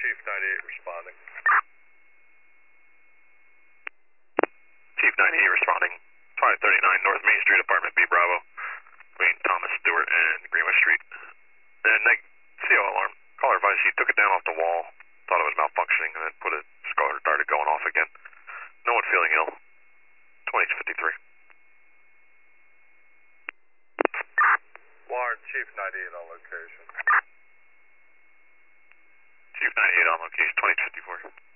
Chief 98 responding. Chief 98 responding. 539 North Main Street, Apartment B, Bravo. Between Thomas Stewart and Greenwich Street. And CO alarm. Caller advised she took it down off the wall. Thought it was malfunctioning and then started going off again. No one feeling ill. 2053. Warren, Chief 98 on location. Chief 98 on location, 2054.